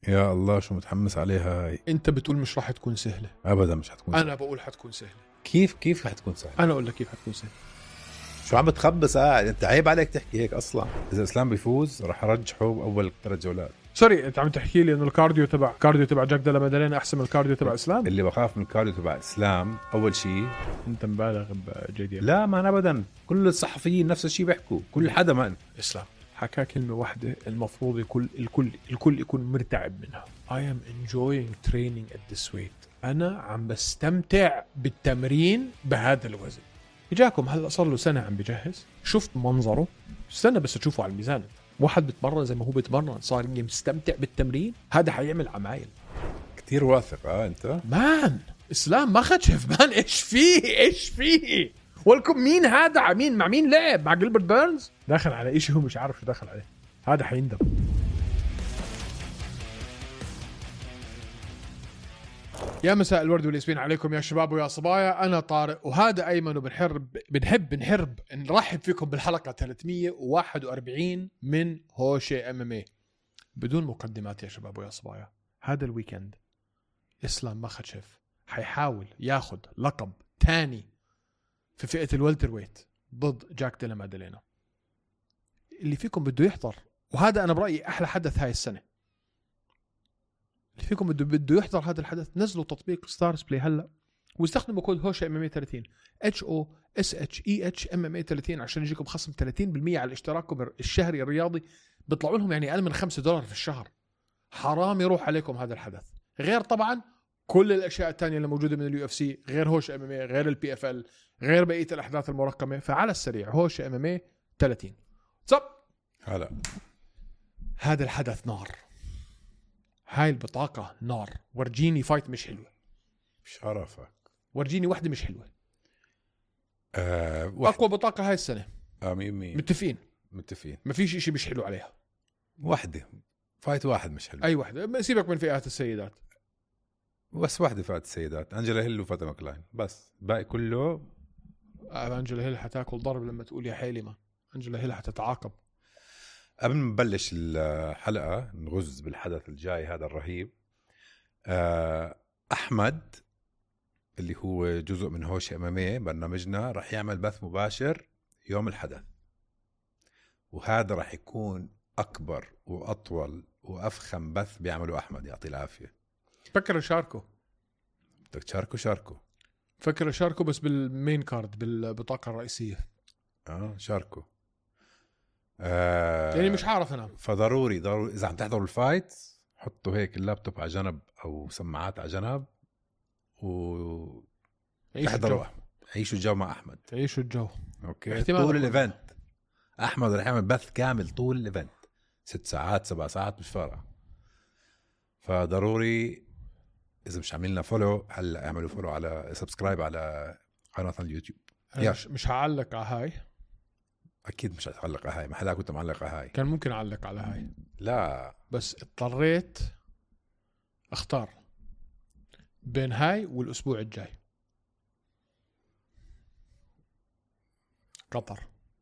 يا الله شو متحمس عليها هاي. انت بتقول مش راح تكون سهله. ابدا مش حتكون انا بقول حتكون سهله. كيف حتكون سهله؟ انا اقول لك كيف حتكون سهله. شو عم بتخبص قاعد؟ انت عيب عليك تحكي هيك اصلا. اذا اسلام بيفوز راح ارجحه باول 3 جولات. سوري انت عم تحكي لي انه الكارديو تبع جاك دلا مادالينا احسن من الكارديو تبع اسلام؟ اللي بخاف من الكارديو تبع اسلام اول شيء. انت مبالغ بجديا. لا ما أنا ابدا، كل الصحفيين نفس الشيء بيحكوا، كل حدا ما اسلام حكى كلمه واحده المفروض الكل يكون مرتعب منها. I am enjoying training at this weight. انا عم بستمتع بالتمرين بهذا الوزن. اجاكم هلا صار له سنه عم بجهز، شفت منظره، استنى بس تشوفه على الميزان. واحد بتمرن زي ما هو بتمرن صار مستمتع بالتمرين، هذا حيعمل عمايل. كتير واثق انت مان. اسلام ما خدشف مان. ايش فيه ولكم مين هذا؟ مع مين لعب؟ مع جيلبرت بيرنز؟ داخل على اشي هو مش عارف شو داخل عليه. هذا حيندم. يا مساء الورد والياسمين عليكم يا شباب ويا صبايا. أنا طارق وهذا أيمن، وبنحب نرحب فيكم بالحلقة 341 من هوشة MMA. بدون مقدمات يا شباب ويا صبايا، هذا الويكند إسلام مخشف حيحاول ياخد لقب تاني في فئة الولتر ويت ضد جاك ديلا مادالينا. اللي فيكم بده يحضر، وهذا أنا برأيي أحلى حدث هاي السنة، اللي فيكم بده يحضر هذا الحدث نزلوا تطبيق ستارز بلاي هلا واستخدموا كود هوشة MMA 30 HOSHEH MMA 30 عشان يجيكم خصم 30% على اشتراككم الشهري الرياضي. بيطلعوا لهم يعني أقل من $5 في الشهر. حرام يروح عليكم هذا الحدث. غير طبعا كل الأشياء التانية اللي موجودة من UFC، غير هوشة MMA، غير PFL، غير بقية الأحداث المرقمة. فعلى السريع هوشة MMA 30. هلا هذا الحدث نار. هاي البطاقة نار. ورجيني فايت مش حلوة. شرفك. ورجيني واحدة مش حلوة. واحد. أقوى بطاقة هاي السنة. متفقين. ما فيش إشي مش حلو عليها. واحدة فايت واحد مش حلو. أي واحدة. سيبك من فئات السيدات. بس واحدة فئات السيدات، أنجلا هيل وفاطمة ماكلاين، بس باقي كله. أنجلا هيل حتاكل ضرب لما تقول يا حيلمة. أنجلا هيل حتتعاقب. قبل ما نبلش الحلقة نغز بالحدث الجاي هذا الرهيب. أحمد اللي هو جزء من هوشة MMA برنامجنا رح يعمل بث مباشر يوم الحدث، وهذا رح يكون أكبر وأطول وأفخم بث بيعمله أحمد، يعطي العافية. فكر شاركوا. بدك شاركوا. فكر شاركوا بس بالمين كارد، بالبطاقة الرئيسية. شاركوا. يعني مش عارف أنا. فضروري إذا عم تحضروا الفايت حطوا هيك اللابتوب على جنب أو سماعات على جنب تحضروا. عيشوا الجو مع أحمد. عيشوا الجو. أوكي. طول الإيفنت أحمد رح يعمل بث كامل طول الإيفنت، 6 ساعات 7 ساعات مش فارقة. فضروري إذا مش عاملنا فولو هلا اعملوا فولو على سبسكرايب على قناة اليوتيوب. مش هعلق على هاي. أكيد مش هتعلق على هاي، ما حدا كنت معلق على هاي. كان ممكن أعلق على هاي. لا بس اضطريت اختار بين هاي والأسبوع الجاي. قطر.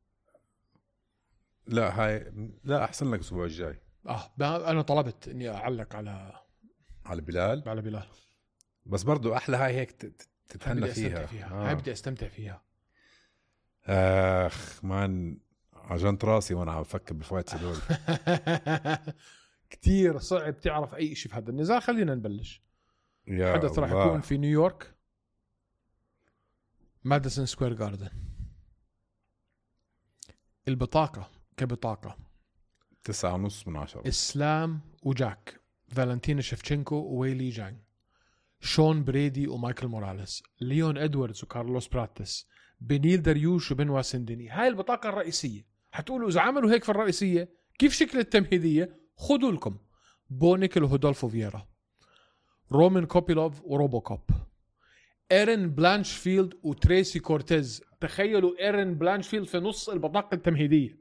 لا هاي لا أحسن لك الأسبوع الجاي. أنا طلبت إني أعلق على بلال. بس برضو أحلى هاي هيك تتهنى فيها. هاي بدي أستمتع فيها. مان عجنت راسي وانا عم بفكر بالفايت هدول. كتير صعب تعرف اي شيء في هذا النزال. خلينا نبلش. الحدث راح يكون في نيويورك، ماديسون سكوير جاردن. البطاقة كبطاقة 9.5 من 10. اسلام وجاك، فالنتينا شيفتشينكو وويلي جانج، شون بريدي ومايكل موراليس، ليون ادواردز وكارلوس براتس، بنيل دريوش وبنوا سندني. هاي البطاقة الرئيسية. هتقولوا إذا عملوا هيك في الرئيسية كيف شكل التمهيدية؟ خدوا لكم بونيكل وهودولفو فييرا، رومان كوبيلوف وروبوكوب، إيرين بلانشفيلد وتريسي كورتيز. تخيلوا إيرين بلانشفيلد في نص البطاقة التمهيدية.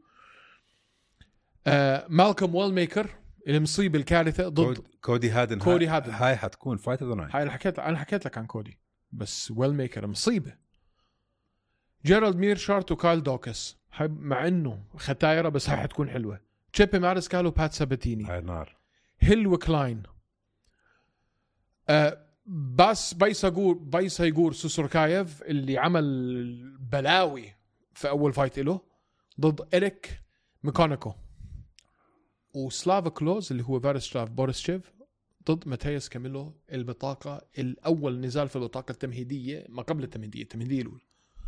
مالكوم ويلميكر، المصيبة الكارثة ضد كودي هادن. هاي حتكون فايت ذا نايت. هاي أنا حكيت لك عن كودي، بس ويلميكر مصيبة. جيرالد ميرشارت وكايل دوكس، مع انه ختايره بس هاي حتكون حلوه. تشيبي مارسكال وبات ساباتيني، هاي نار. هيل وكلاين، بس بايسايغور سوسوركايف اللي عمل بلاوي في اول فايت له ضد إريك ميكانيكو، وسلاف كلوز اللي هو فارسلاف بوريسشيف ضد ماتياس كاميلو البطاقة الأول نزال في البطاقة التمهيدية ما قبل التمهيدية الأولى.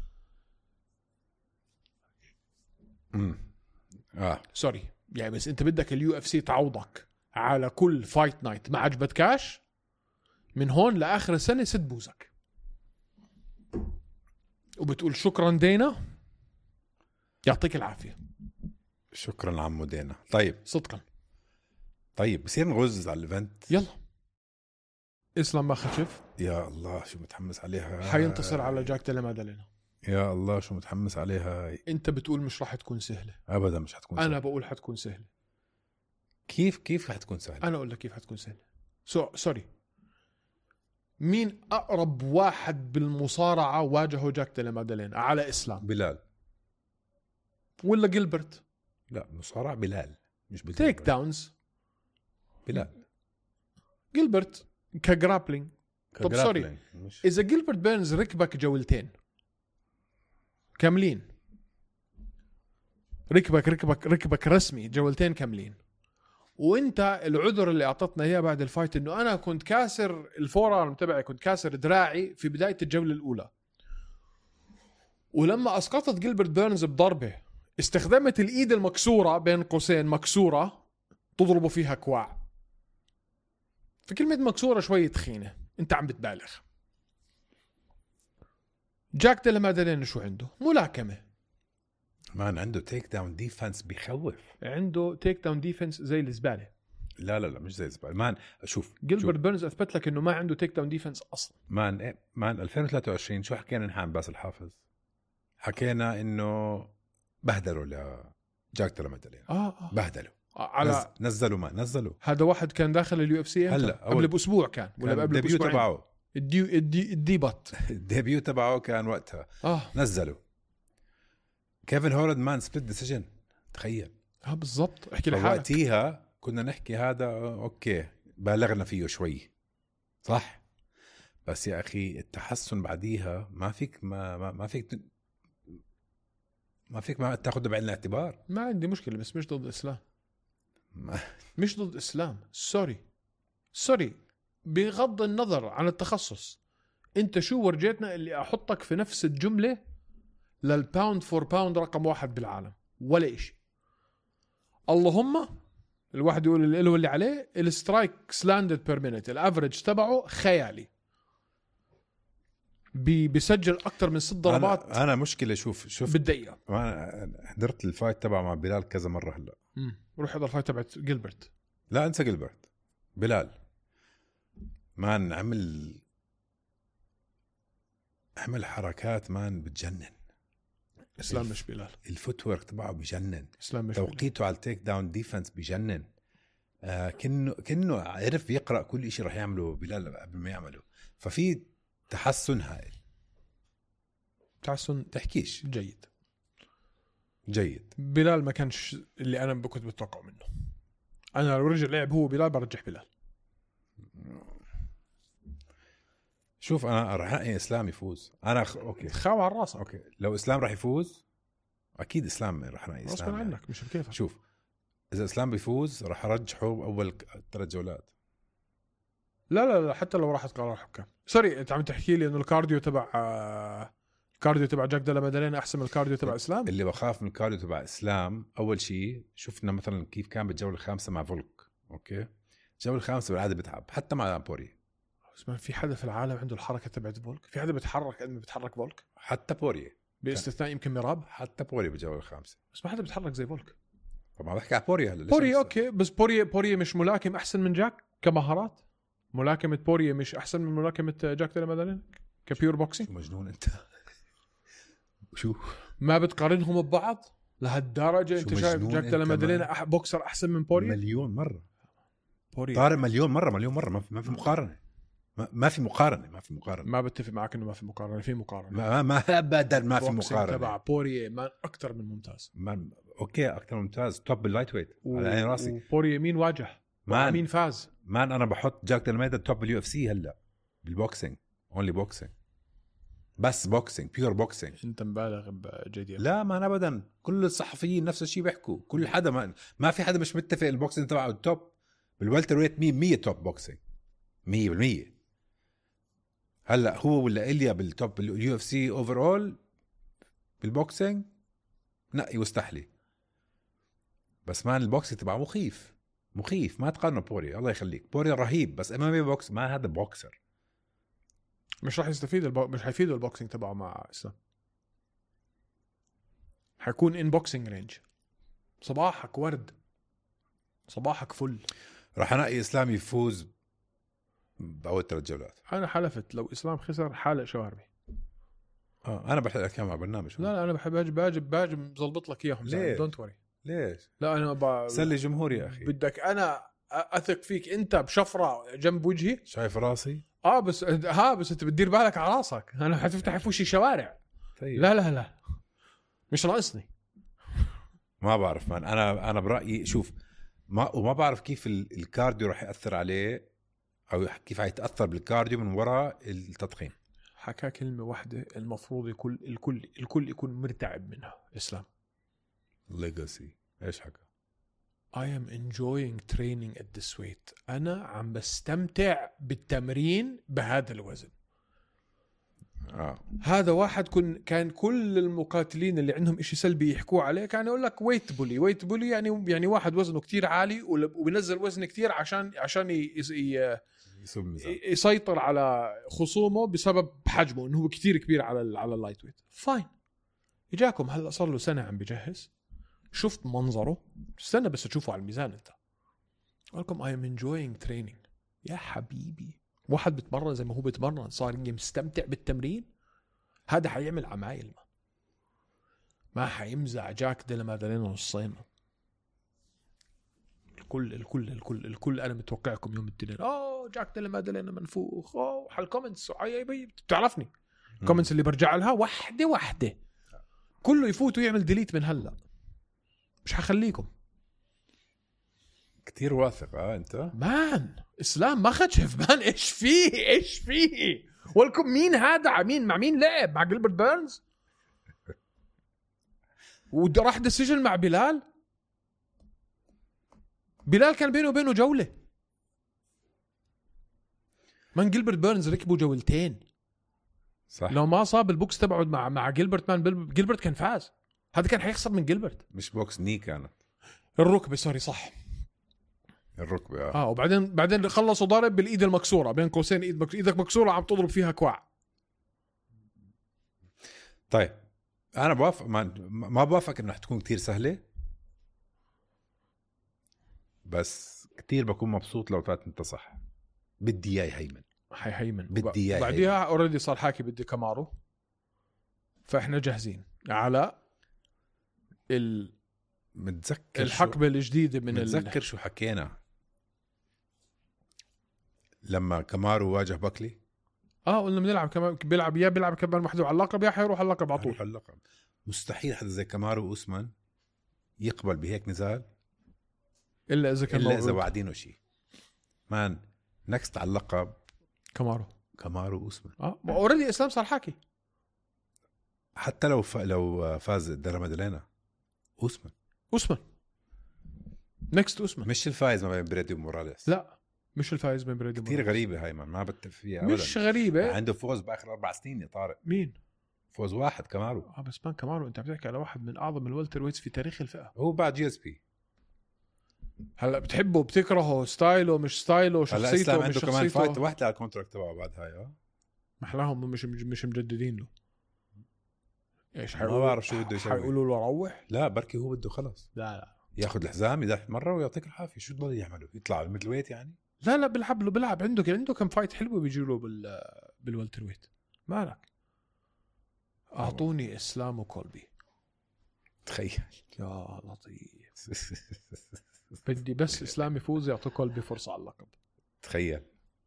سوري يعني بس أنت بدك اليو اف سي تعوضك على كل فايت نايت ما عجبتكاش من هون لآخر السنة 6 بوزك وبتقول شكرا دينا يعطيك العافية. شكرا عمو دينا. طيب صدقا طيب بصير نغز على الايفنت. يلا اسلام ما خشف. يا الله شو متحمس عليها. حينتصر على جاك ديلا مادالينا. يا الله شو متحمس عليها. انت بتقول مش راح تكون سهلة. ابدا مش حتكون انا سهلة. بقول حتكون سهلة. كيف حتكون سهلة؟ انا اقول لك كيف حتكون سهلة. سوري مين اقرب واحد بالمصارعة واجهه جاك ديلا مادالينا على اسلام؟ بلال ولا جيلبرت؟ لا مصارع بلال مش بلال. تيك داونز بلال. جيلبرت كجرابلينج. طب سوري مش... اذا جيلبرت بيرنز ركبك جولتين كاملين، ركبك رسمي جولتين كاملين، وانت العذر اللي اعطتنا اياه بعد الفايت انه انا كنت كاسر الفورارم تبعي، كنت كاسر دراعي في بداية الجولة الاولى، ولما اسقطت جيلبرت بيرنز بضربة استخدمت الايد المكسورة بين قوسين مكسورة تضربوا فيها كواع. في كلمة مكسورة شوية تخينة، انت عم بتبالغ. جاك ديلا مادالينا شو عنده؟ ملاكمة. مان عنده تيك داون ديفنس بيخوف. عنده تيك داون ديفنس زي الزبالة. لا مش زي الزبالة. مان شوف جيلبرت بيرنز اثبت لك انه ما عنده تيك داون ديفنس اصلا. مان 2023 شو حكينا نحن عن باسل حافظ؟ حكينا انه بهدلوا لجاك ديلا مادالينا. بهدلوا. على نزلوا هذا واحد كان داخل اليو اف سي هلا قبل باسبوع كان ولا قبل الديبيو باسبوعين. تبعه الديبط الديبيو تبعه كان وقتها. نزلوا كيفن هولد مان سبليت ديسيجن. تخيل. بالضبط. احكي لحالك وقتها كنا نحكي هذا اوكي بالغنا فيه شوي صح، بس يا اخي التحسن بعديها ما فيك ما تاخذه بعين الاعتبار. ما عندي مشكلة بس مش ضد اسلام. مش ضد اسلام. سوري بغض النظر عن التخصص، انت شو ورجيتنا اللي احطك في نفس الجملة للباوند فور باوند رقم 1 بالعالم ولا إشي. اللهم الواحد يقول اللي له اللي عليه. السترايك سلاندد بير مينيت الافريج تبعه خيالي، بيسجل اكتر من 6 ضربات. انا مشكلة شوف بالدقيقة. انا حضرت الفايت تبعه مع بلال كذا مرة. هلا روح حضر الفايت تبعت جيلبرت. لا انسى جيلبرت. بلال مان عمل حركات مان بتجنن. اسلام مش بلال. الفوت ورك تبعه بجنن. اسلام مش توقيته بلال. على التيك داون ديفنس بجنن. كأنه عرف يقرأ كل إشي رح يعمله بلال قبل ما يعمله. ففي تحسن هائل. تحسن تحكيش جيد. بلال ما كانش اللي انا كنت بتوقعه منه. انا لو رجع لعب هو بلال برجح بلال. شوف انا راح انقي اسلام يفوز. انا اوكي خاو على راسك. اوكي لو اسلام راح يفوز اكيد اسلام راح انقي اسلام. غصبا عنك مش بكيفك. شوف اذا اسلام بيفوز راح ارجحه اول 3 جولات. لا حتى لو راحت قرار حكام. سوري انت عم تحكي لي انه الكارديو تبع جاك ديلا مادالينا احسن من الكارديو تبع اسلام. اللي بخاف من الكارديو تبع اسلام اول شيء شفنا مثلا كيف كان بالجوله الخامسة مع فولك. اوكي الجوله الخامسة بالعاده بتعب حتى مع بوري. بس ما في حدا في العالم عنده الحركه تبعت فولك. في حدا بيتحرك قد ما بيتحرك فولك؟ حتى بوري باستثناء يمكن ميراب. حتى بوري بالجوله الخامسة بس ما حدا بيتحرك زي فولك. طبعا بحكي على بوري هلا. بوري اوكي بس بوري مش ملاكم احسن من جاك كمهارات. ملاكمه بوري مش احسن من ملاكمه جاك ديلا مادالينا كبيور بوكسينج. شو مجنون انت. شو ما بتقارنهم ببعض لهالدرجه؟ انت شايف جاك ديلا مادالينا بوكسر احسن من بوري مليون مره. بوري طارق مليون مره ما في مقارنه. ما في مقارنه. ما بتفق معك انه ما في مقارنه. في مقارنه. ما ابدا ما في مقارنه. تبع بوري ما اكثر من ممتاز. اوكي اكثر ممتاز. توب باللايت ويت على عين راسي. بوري مين واجه مين فاز؟ مان انا بحط جاك ديلا توب باليو اف سي هلا بالبوكسينج، اونلي بوكسينج، بس بوكسينج، بيور بوكسينج. انت مبالغ بجي دي. لا ما ابدا، كل الصحفيين نفس الشيء بيحكوا، كل حدا ما في حدا مش متفق البوكسينج تبعه التوب بالوالتر ويت 100 توب بوكسينج 100%. هلا هو ولا إليا بالتوب باليو اف سي اوفرول بالبوكسينج نقي واستحلي، بس مان البوكسينج تبعه مخيف ما تقارنه بوري، الله يخليك، بوري رهيب بس امامي بوكس، ما هذا بوكسر، مش راح يستفيد مش حيفيده البوكسينج تبعه مع اسلام، حيكون ان بوكسينج رينج. صباحك ورد، صباحك فل. راح انقي اسلام يفوز باول 3 جولات. انا حلفت لو اسلام خسر حالق شواربي. انا بحلق لك مع برنامج. لا انا بحب باجي مظبط لك اياهم، دونت وري. ليش؟ لا انا سلي جمهوري يا اخي. بدك انا اثق فيك انت بشفره جنب وجهي؟ شايف راسي؟ بس انت بتدير بالك على راسك، انا حتفتح في وشي شوارع. طيب. لا مش ناقصني. ما بعرف مان، انا برايي شوف، ما بعرف كيف الكارديو راح ياثر عليه، او كيف حيتاثر بالكارديو من وراء التضخيم. حكى كلمه واحده المفروض الكل يكون مرتعب منها، اسلام. ليجاسي. ايش حكى؟ I am enjoying training at this weight. أنا عم بستمتع بالتمرين بهذا الوزن. هذا واحد كان كل المقاتلين اللي عندهم إشي سلبي يحكوا عليه كان يقول لك ويت بولي يعني واحد وزنه كتير عالي وبينزل وزن كتير عشان يسيطر على خصومه بسبب حجمه إنه هو كتير كبير على اللايت ويت. فاين. إجاكم هلا صار له سنة عم بجهز، شفت منظره، استنى بس تشوفه على الميزان انت. قالكم I am enjoying training. يا حبيبي واحد بتمرن زي ما هو بتمرن، صار مستمتع بالتمرين، هذا حيعمل عمايل، ما حيمزع جاك ديلا مادالينا نصين. الكل انا متوقعكم يوم الاثنين جاك ديلا مادالينا منفوخ، وحال كومنتس بتعرفني كومنتس اللي برجع لها واحده كله يفوت ويعمل ديليت من هلا، مش حخليكم. كتير واثق انت مان. اسلام ما خشف مان. ايش فيه ولكم مين هذا؟ مع مين لعب؟ مع جيلبرت بيرنز وراح ديسيجن مع بلال كان بينه وبينه جولة. من جيلبرت بيرنز ركبوا جولتين صح. لو ما صاب البوكس تبعه مع جيلبرت جيلبرت كان فاز، هذا كان حيخسر من جيلبرت. مش بوكس ني كانت الركبة، سوري صح الركبة. وبعدين خلصوا ضارب بالايد المكسورة، بين قوسين ايدك مكسورة عم تضرب فيها كواع. طيب انا بوافق، ما بوافق انها تكون كتير سهلة، بس كتير بكون مبسوط لو فات انت صح. بدي اياه هيمن بدي اياه. بعديها اوريدي صار حاكي بدي كامارو، فاحنا جاهزين على متذكر الحقبة الجديدة من متذكر شو حكينا لما كامارو واجه باكلي؟ قلنا بنلعب كمان، بيلعب كمان محدود على اللقب، يا حيروح على اللقب على طول. مستحيل حدا زي كامارو وأوسمان يقبل بهيك نزال الا اذا وعدينه شيء. مان نكست على اللقب كامارو وأوسمان. اوريدي اسلام صار حاكي حتى لو فاز ديلا مادالينا أوسمان نكست أوسمان، مش الفايز ما بين بريدي وموراليس. لا مش الفايز بين بريدي كتير غريبة هاي، ما بتفق فيها أبدا. مش غريبة. عنده فوز بآخر 4 سنين يا طارق. مين؟ فوز واحد كامارو. بس مان كامارو انت بتحكي على واحد من اعظم الوالتر ويتس في تاريخ الفئة. هو بعد GSP. هلا بتحبه بتكرهه، ستايله مش ستايله، شخصيته مش عنده شخصيته. كمان فايت واحدة على الكونتراكت تبعه بعد هاي. محلاهم مش مجددين له. ايش ما بعرف شو بده يسوي. حيقولوا له روح؟ لا بركي هو بده خلص. لا ياخذ الحزام يدح مرة ويعطيك العافية. شو بده يعمله؟ يطلع مثل ويت يعني؟ لا بيلعب عنده كم فايت حلوه بيجيله بالوالتر ويت. مالك؟ اعطوني اسلام وكولبي. تخيل يا لطيف. بدي بس اسلام يفوز يعطي كولبي فرصه على اللقب. تخيل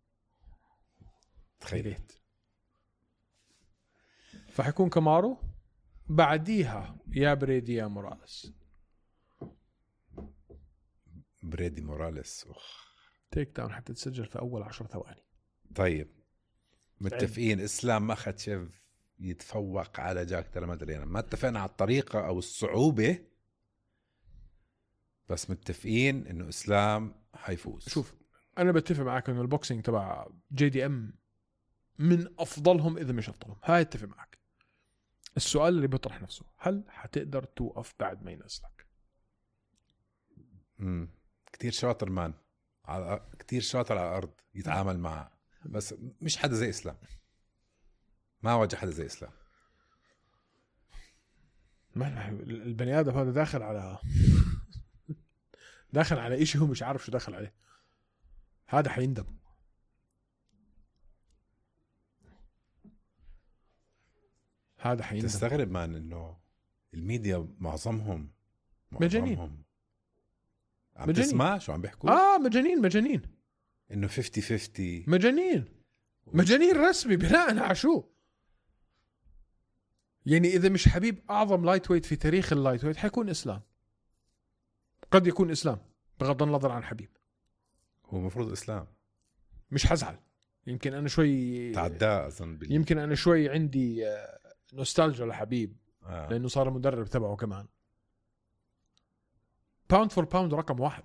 فحيكون كامارو، بعديها يا بريدي يا موراليس. بريدي موراليس تيك داون حتى تسجل في اول 10 ثواني. طيب متفقين اسلام مخاتشيف يتفوق على جاك تلمادرينا. ما اتفقنا على الطريقة او الصعوبة، بس متفقين انه اسلام حيفوز. شوف انا بتفق معك انه البوكسينج تبع JDM من افضلهم اذا مش افضلهم، هاي اتفق معك. السؤال اللي بيطرح نفسه، هل حتقدر توقف بعد ما ينزلك؟ كتير شاطر مان، كتير شاطر على الارض يتعامل معه، بس مش حدا زي اسلام. ما واجه حدا زي اسلام. ما البني ادم هذا داخل على داخل على إشي هو مش عارف شو داخل عليه. هذا حيندم. هذا حيندم. تستغرب مان انه الميديا معظمهم مجانين. عم تسمع شو عم بيحكوا؟ مجانين انه 50-50. مجانين رسمي. بناء على شو؟ يعني اذا مش حبيب اعظم لايت ويت في تاريخ اللايت ويت حيكون اسلام. قد يكون اسلام بغض النظر عن حبيب. هو المفروض اسلام. مش حزعل. يمكن انا شوي تعداه اظن يمكن انا شوي عندي نوستالجيا لحبيب لانه صار المدرب تبعه كمان. باوند فور باوند رقم 1.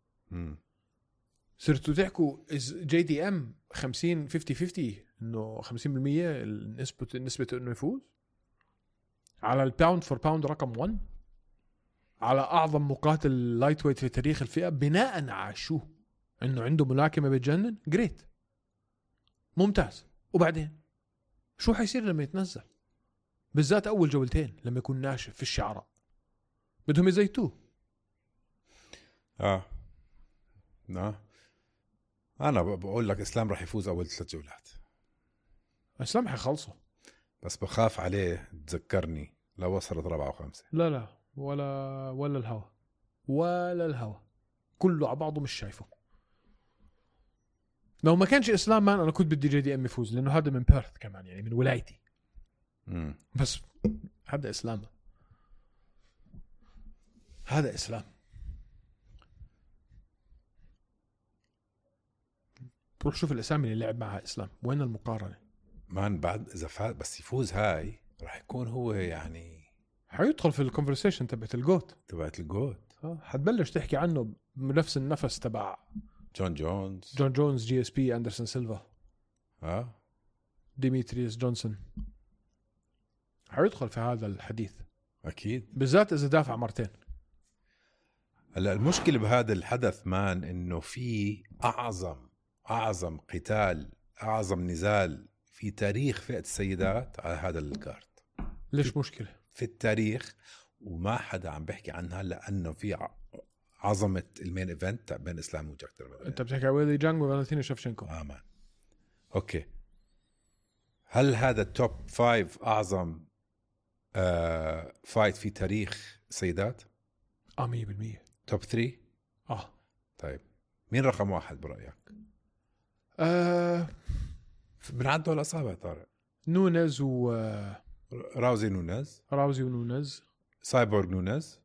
صرتوا تحكوا JDM 50-50 انه 50% نسبة انه يفوز على الباوند فور باوند رقم 1 على اعظم مقاتل لايت ويت في تاريخ الفئة. بناء على شو؟ انه عنده ملاكمة بتجنن. جريت، ممتاز. وبعدين شو حيصير لما يتنزل؟ بالذات اول جولتين لما يكون ناشف في الشعراء بدهم يزيتوه. انا بقول لك اسلام راح يفوز اول 3 جولات. اسلام حيخلصه، بس بخاف عليه. تذكرني لو وصلت 4 و5. لا ولا الهوا كله على بعضه مش شايفه. لو ما كانش اسلام مان انا كنت بدي JDM يفوز لانه هذا من بيرث كمان، يعني من ولايتي. بس هذا اسلام. روح شوف الاسامي اللي لعب معها اسلام، وين المقارنه؟ مان بعد اذا فاز بس يفوز هاي راح يكون هو يعني حيدخل في الكونفرسيشن تبعت الجوت. حتبلش تحكي عنه بنفس النفس تبع جون جونز GSP أندرسون سيلفا ديميتريوس جونسون. حيدخل في هذا الحديث اكيد، بالذات اذا دافع مرتين. هلا المشكله بهذا الحدث مان انه في اعظم قتال، اعظم نزال في تاريخ فئة السيدات على هذا الكارت. ليش مشكلة في التاريخ وما حدا عم بيحكي عنها لانه في عظمة المين ايفنت بين اسلام وجاك تلمادرينا. انت بتحكي ويلي جانج وفالنتينا شفشنكو. مان اوكي، هل هذا التوب 5 اعظم فايت في تاريخ سيدات؟ 100%. توب 3. طيب مين رقم 1 برأيك؟ بنعدوا الأصابع طارق. نونز راوزي ونونز. سايبورغ نونز.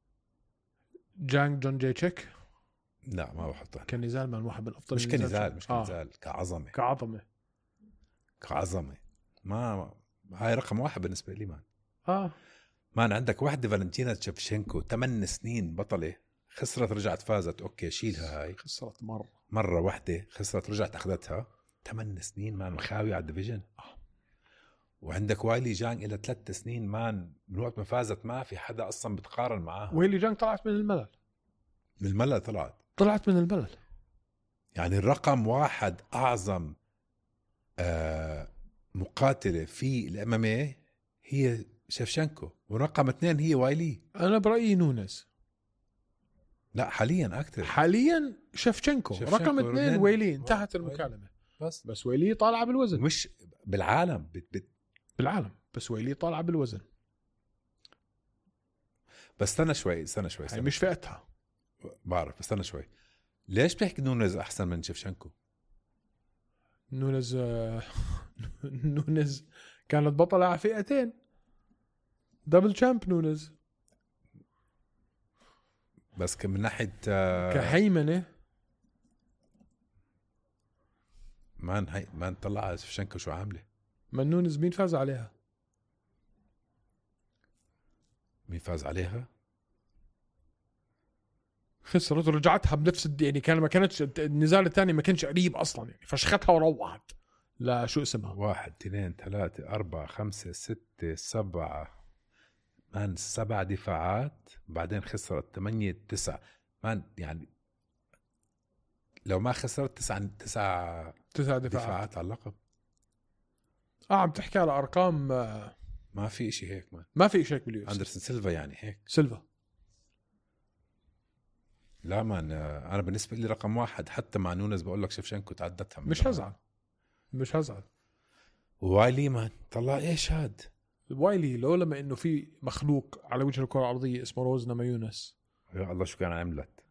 جون جايتشيك. لا ما بحطه. كان نزال من واحد من أفضل. مش كنزال كعظمة. ما هاي رقم 1 بالنسبة لي مان. مان عندك واحدة فالنتينا شفشنكو 8 سنين بطلة، خسرت رجعت فازت. اوكي شيلها هاي. خسرت مرة واحدة خسرت رجعت اخذتها. 8 سنين مان مخاوي على الديفيجن. وعندك وايلي جانج إلى 3 سنين مان من وقت ما فازت ما في حدا أصلا بتقارن معاه. وايلي جانج طلعت من الملل. طلعت من الملل. يعني الرقم 1 أعظم مقاتلة في الMMA هي شفشنكو، ورقم 2 هي وايلي. أنا برأيي نونز. لا حاليا أكثر. حاليا شفشنكو رقم 2 وايلي. انتهت المكالمة. بس وايلي طالعة بالوزن. مش بالعالم بالعالم، بس وايلي طالعة بالوزن. بس استنى شوي هي مش فئتها. بعرف بس استنى شوي. ليش بتحكي نونز أحسن من شفشنكو؟ نونز كانت بطلة على فئتين. دبل تشامب نونز. بس من ناحية كهيمنة ما نطلع شفشنكو شو عامله. منونز مين فاز عليها؟ مين فاز عليها؟ خسرت ورجعتها بنفس يعني كان ما كانتش النزال الثاني ما كانش قريب اصلا يعني فشختها وروحت. لا شو اسمها 1 2 3 4 5 6 7 مان 7 دفاعات بعدين خسرت 8 9 مان يعني لو ما خسرت 9 دفاعات على اللقب. عم تحكي على ارقام ما في إشي هيك مان. ما في شيء هيك باليوم. أندرسون سيلفا يعني هيك سيلفا لا مان أنا بالنسبة لي رقم 1 حتى مع نونز بقول لك شفشنكو تعدتها. مش هزعل وايلي مان طلع إيش هاد وايلي لو لما إنه في مخلوق على وجه الكرة الأرضية اسمه روز نامايونس. يا الله شو كان عملت.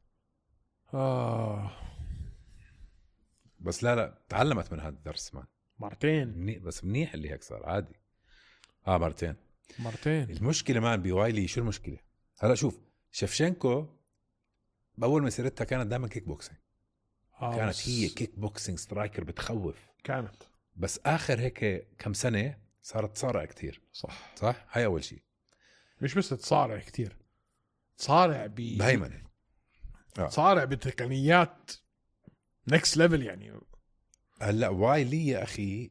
بس لا تعلمت من هذا الدرس مان مرتين بس منيح اللي هيك صار عادي. مرتين. المشكلة مان بوايلي شو المشكلة هلا شوف شفشنكو بأول مسيرتها كانت دائما كيك بوكسينج. كانت هي كيك بوكسينج سترايكر بتخوف كانت. بس آخر هيك كم سنة صارت تصارع كتير. صح هاي أول شيء. مش بس تصارع كتير تصارع دايما تصارع بتقنيات نكست ليفل يعني. هلا وايلي يا أخي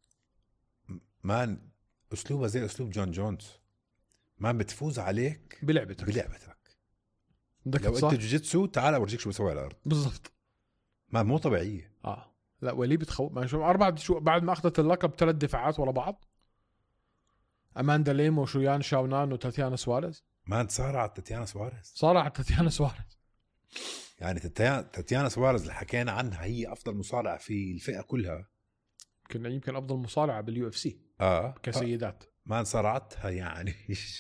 مان أسلوبها زي أسلوب جون جونز مان بتفوز عليك بلعبتك. لو صح؟ أنت جوجيتسو تعال أورجيك شو بسوي على الأرض بالضبط. ما مو طبيعية. لا ولي بتخوف. ما شو بعد ما أخذت اللقب 3 دفاعات ورا بعض. أماندا ليمو وشويان شاونان وتاتيانا سواريز. ما تصارعت تاتيانا سواريز يعني تاتيانا سواريز اللي حكينا عنها هي أفضل مصارعة في الفئة كلها. يمكن أفضل مصارعة باليو اف سي كسيدات. ما صارعتها يعني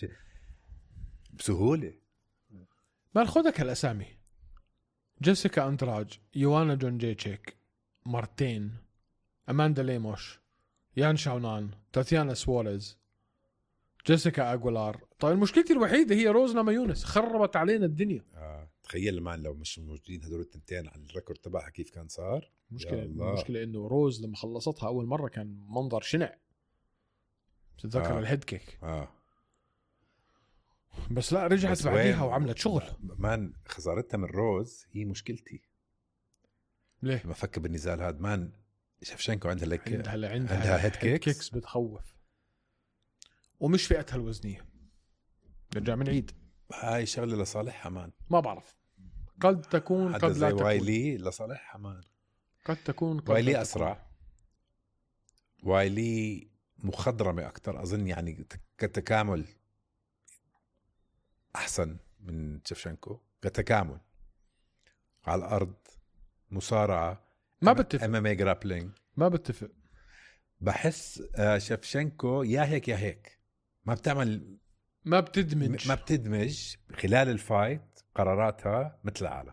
بسهولة. ما ناخذك هالأسامي: جيسيكا أندراج، يوانا جونجيتشيك مرتين، أماندا ليموش، يان شاونان، تاتيانا سواريز، جيسيكا أغولار. طيب مشكلتي الوحيدة هي روز نامايونس خربت علينا الدنيا. تخيل مان لو مش موجودين هدول التنتين على الريكورد تبعها كيف كان صار. المشكلة إنه روز لما خلصتها أول مرة كان منظر شنع. تتذكر الهيد كيك. بس لا رجعت بعديها وعملت شغل. مان خسارتها من روز هي مشكلتي. ليه؟ لما فكر بالنزال هذا مان شفشنكو عندها هيد كيكس بتخوف ومش فئتها الوزنية. نرجع من عيد هاي شغلة لصالحها مان. ما بعرف قد تكون قد لا تكون. وايلي لصالحها مان. قد تكون وايلي أسرع. وايلي مخضرمة أكتر أظن يعني كتكامل أحسن من شفشنكو كتكامل على الأرض مصارعة. ما بتفق MMA grappling. ما بتفق. بحس شفشنكو يا هيك ما بتدمج خلال الفايت قراراتها مثل العالم.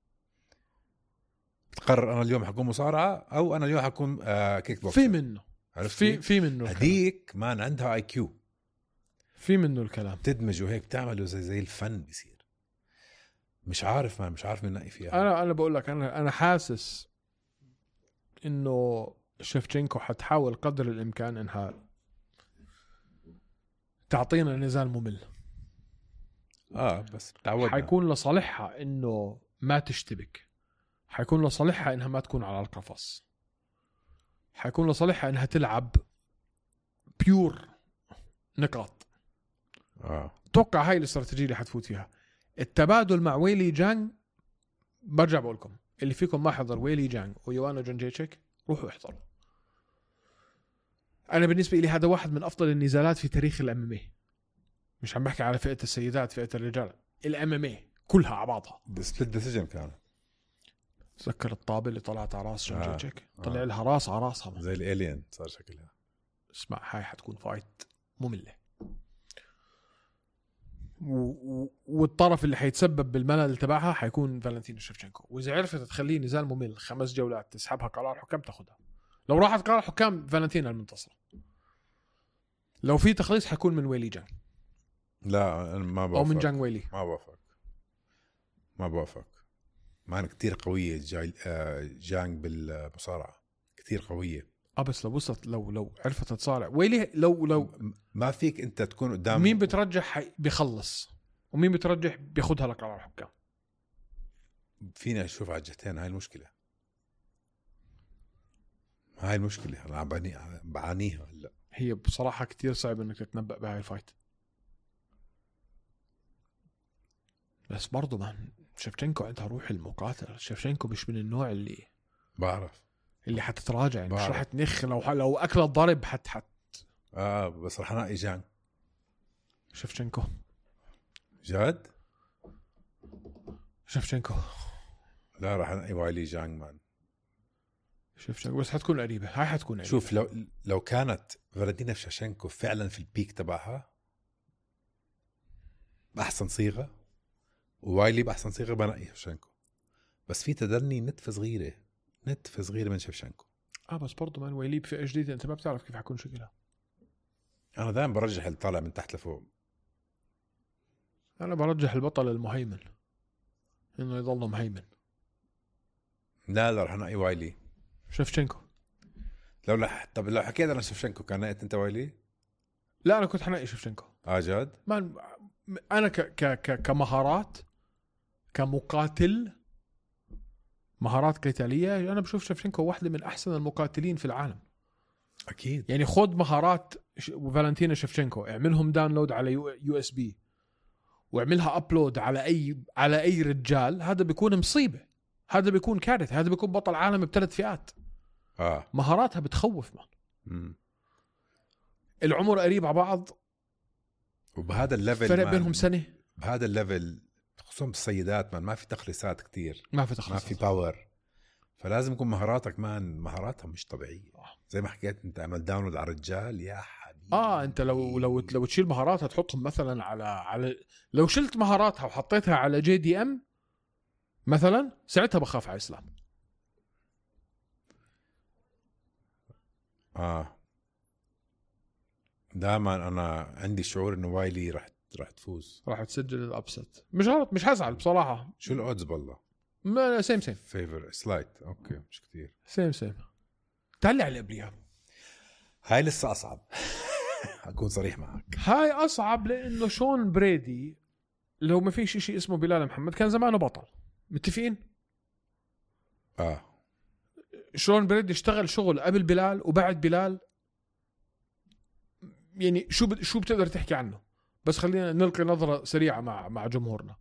بتقرر أنا اليوم حكون مصارعة أو أنا اليوم حكون كيك بوكس. في منه في منه هديك ما عندها اي كيو. في منه الكلام تدمجه هيك بتعمله زي الفن بيصير. مش عارف مين نلاقي فيها. انا بقول لك انا حاسس انه شفشنكو حتحاول قدر الامكان انها تعطينا نزال ممل. بس تعودنا. حيكون لصالحها انه ما تشتبك. حيكون لصالحها انها ما تكون على القفص. حيكون لصالحها انها تلعب بيور نقاط. توقع هاي الاستراتيجية اللي حتفوت فيها. التبادل مع ويلي جانج. برجع بقولكم اللي فيكم ما حضر ويلي جانج ويوانا جونجيتشيك روحوا احضروا. انا بالنسبة لي هذا واحد من افضل النزالات في تاريخ الMMA. مش عم بحكي على فئة السيدات فئة الرجال. الMMA كلها على بعضها. سبليت ديسيجن كان. تذكر الطابة اللي طلعت على راس جونجيتشيك. طلع لها راس على راسها زي الالين صار شكلها. اسمع هاي حتكون فايت مملة. والطرف اللي حيتسبب بالملل تبعها حيكون فالنتينا شفشنكو. واذا عرفت تخليه نزال ممل 5 جولات تسحبها قرار حكام تاخدها. لو راحت قرار حكام فالنتينا المنتصرة. لو في تخليص حيكون من ويلي جانج. لا أنا ما بوافق. او من جانج ويلي. ما بوافق. معنا كتير قوية جانج بالمصارعة كتير قوية. بس لو وصلت لو عرفت تصارع ويلي لو ما فيك انت تكون قدام. مين بترجح بيخلص ومين بترجح بياخدها لك على الحكام؟ فينا نشوف على الجهتين. هاي المشكلة انا بعانيها هلا. هي بصراحة كتير صعب انك تتنبأ بهاي الفايت، بس برضو مان شفشنكو عندها روح المقاتل. شفشنكو مش من النوع اللي بعرف اللي حتتراجع يعني، مش بعرف. راح تنخ لو اكلت ضرب حت بس رح نقي جان. شفشنكو جد شفشنكو لا، رح نقي وايلي جانج مان. شفشنكو بس حتكون قريبة. هاي حتكون قريبة. شوف لو كانت فلادينا شفشنكو فعلا في البيك تبعها بأحسن صيغة ووايلي بأحسن صيغة بنقي شفشنكو، بس في تدني نتفة صغيرة من شفشنكو. بس برضو مان ويلي بفئة جديدة، انت ما بتعرف كيف حكون شكلها. أنا دائما برجح اللي طالع من تحت لفوق. انا برجح البطل المهيمن انه يضل مهيمن. لا رح نقي وايلي. شفشنكو. طب لو حكيت أنا شفشنكو كان نقيت أنت وايلي؟ لا انا كنت حنقي شفشنكو. جد؟ مان انا كمهارات كمقاتل، مهارات قتالية، انا بشوف شفشنكو واحدة من احسن المقاتلين في العالم. أكيد. يعني خد مهارات فالنتينا شفشنكو، اعملهم داونلود على يو اس بي واعملها ابلود على اي رجال، هذا بيكون مصيبة، هذا بيكون كارثة، هذا بيكون بطل عالم ب3 فئات. مهاراتها بتخوف مان. العمر قريب على بعض، وبهذا الليفل فرق بينهم سنة. بهذا الليفل خصوصا بالسيدات ما في تخليصات كتير، ما في باور، فلازم يكون مهاراتك مهاراتها مش طبيعية. زي ما حكيت انت عمل داونلود على الرجال يا حبيبي. انت لو تشيل مهاراتها تحطهم مثلا على لو شلت مهاراتها وحطيتها على JDM مثلا، ساعتها بخاف على اسلام. دائما انا عندي شعور انه وايلي رح تفوز، راح تسجل الابست. مش غلط، مش هزعل بصراحة. شو الاودز بالله؟ سيم فيفر سلايت. اوكي مش كتير. سيم تعلي على قبليها. هاي لسه اصعب. اكون صريح معك، هاي اصعب لانه شون بريدي لو ما فيش شيء اسمه بلال محمد كان زمانه بطل. متفقين؟ شون بريدي اشتغل شغل قبل بلال وبعد بلال، يعني شو بتقدر تحكي عنه؟ بس خلينا نلقي نظرة سريعة مع جمهورنا.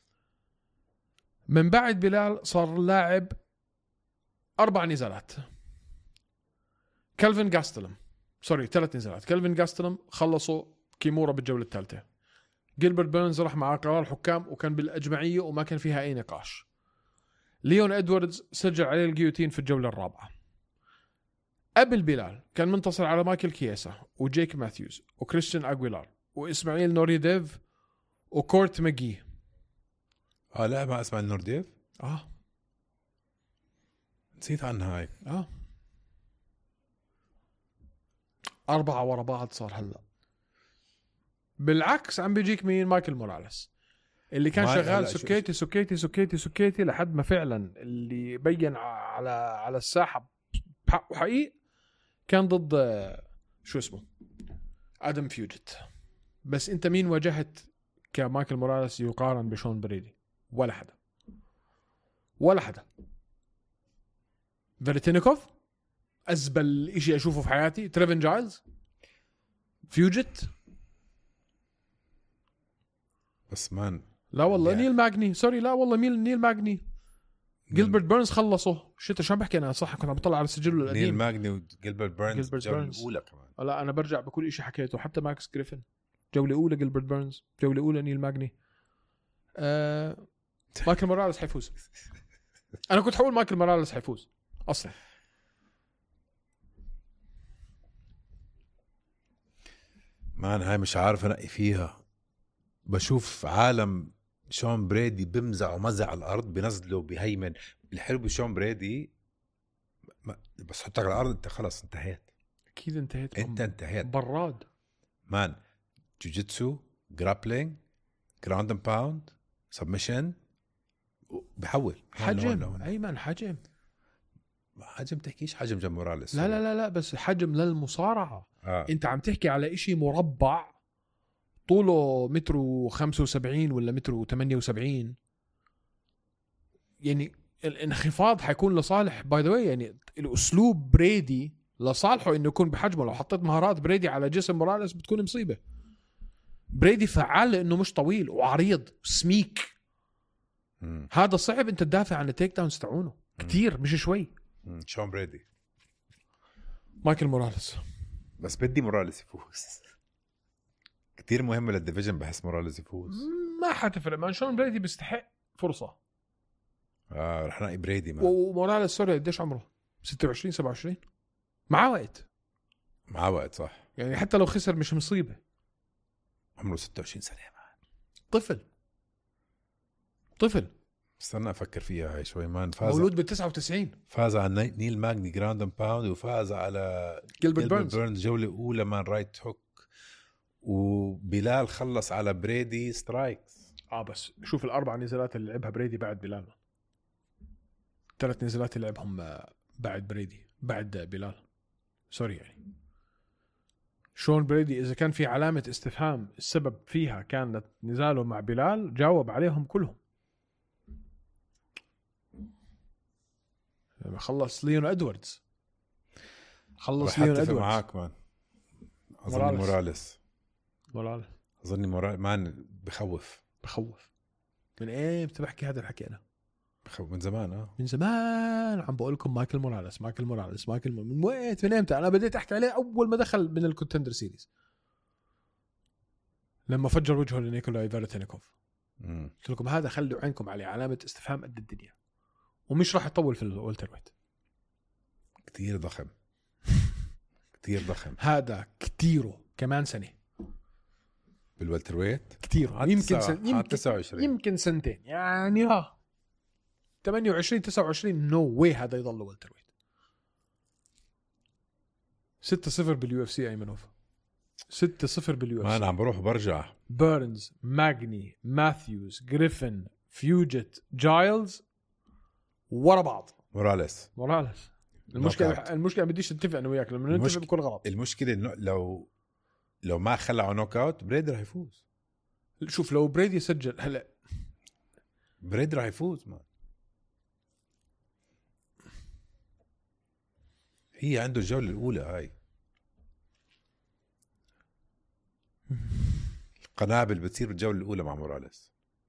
من بعد بلال صار لاعب 4 نزالات. كالفين جاستلم 3 نزالات. كالفين جاستلم خلصوا كيمورا بالجولة الثالثة. جيلبرت بيرنز راح مع قرار الحكام وكان بالأجمعية وما كان فيها أي نقاش. ليون إدواردز سجل عليه الجيوتين في الجولة الرابعة. قبل بلال كان منتصر على مايكل كياسا وجيك ماثيوز وكريستيان أغويلار وإسماعيل نوريديف وكورت ماجي. لا ما اسمع النورديف. نسيت عن هاي. 4 ورا بعض صار هلا. بالعكس عم بيجيك مين؟ مايكل موراليس اللي كان شغال سكيتي لحد ما فعلا اللي بين على الساحة وحقيقي كان ضد شو اسمه آدم فيوجت. بس انت مين واجهت كمايكل موراليس يقارن بشون بريدي؟ ولا حدا. فيرتينيكوف أزبل إشي أشوفه في حياتي. تريفن جايلز، فيوجت، بس مان لا والله نيل ماغني، سوري لا والله نيل ماغني. جيلبرت بيرنز خلصوا. شو عم بحكي انا صح؟ كنت عم بطلع على السجل القديم. نيل ماغني وجيلبرت بيرنز الجولة الأولى كمان. لا أنا برجع بكل إشي حكيته، حتى ماكس جريفن جولة أولى جيلبرت بيرنز، جولة أولى نيل ماغني. مايكل موراليس حيفوز. أنا كنت حقول مايكل موراليس حيفوز أصلا. مان هاي مش عارف أنقي فيها. بشوف عالم شون بريدي بمزع ومزع على الأرض بنزله بهيمن. الحلو بشون بريدي بس حطك على الأرض أنت خلاص انتهيت. أكيد انتهيت. أنت انتهيت. براد مان. جوجيتسو، جرابلينج، جراوند اند باوند، سبمشن، بحول حجم. أيمن حجم. حجم تحكيش حجم جنب موراليس. لا لا لا لا، بس حجم للمصارعة. انت عم تحكي على اشي مربع طوله متر و75 ولا متر و78. يعني الانخفاض حيكون لصالح باي ذا واي. يعني الاسلوب بريدي لصالحه انه يكون بحجمه. لو حطيت مهارات بريدي على جسم موراليس بتكون مصيبة. بريدي فعال لانه مش طويل وعريض وسميك. هذا صعب انت تدافع عن التيك داونز تاعونه كتير مش شوي. شون بريدي. مايكل موراليس. بس بدي موراليس يفوز. كتير مهم للديفيجن، بحس موراليس يفوز. ما حتفرق مع شون بريدي، بيستحق فرصة. رح نلاقي بريدي وموراليس سوري قديش عمره؟ 26 27. معاه وقت. معاه وقت صح. يعني حتى لو خسر مش مصيبة. عمره 26 سنة طفل. استنى افكر فيها هاي شوي. مان فاز مولود بال99. فاز على نيل ماجني جراوند اند باوند، وفاز على جيلبرت بيرنز جولة اولى مان رايت هوك. وبلال خلص على بريدي سترايكس. بس شوف الاربع نزالات اللي لعبها بريدي بعد بلال. 3 نزالات اللي لعبهم بعد بريدي بعد بلال. سوري يعني. شون بريدي إذا كان في علامة استفهام السبب فيها كانت نزاله مع بلال، جاوب عليهم كلهم. خلص ليون أدواردز. معاك مان. أظن موراليس. أظن موراليس مان بخوف. من إيه بتحكي هذا الحكي؟ أنا بخوف من زمان. من زمان عم بقول لكم مايكل موراليس من وقت من امتى انا بديت احكي عليه؟ اول ما دخل من الكونتندر سيريز لما فجر وجهه لنيكولاي فيرتينيكوف. قلت لكم هذا خلوا عينكم عليه، علامة استفهام قد الدنيا، ومش راح يطول في الولتر ويت. كتير ضخم. هذا كتيره كمان سنة بالولتر ويت كتير. يمكن سنتين يعني 28 29. نو واي هذا يضل ولتر ويت. 6-0 باليو اف سي. ايمنوف 6-0 باليو اف سي. ما انا عم بروح وبرجع. بيرنز، ماجني، ماثيوز، جريفن، فيوجت، جايلز ورا بعض. موراليس. المشكله بديش اتفق انا وياك. لما نتفق بكون غلط. المشكله انه لو ما خلعوا نوك اوت بريدي راح يفوز. شوف لو بريدي سجل هلا بريدي راح يفوز. ما هي عنده الجولة الأولى هاي. القنابل بتصير بالجولة الأولى مع موراليس.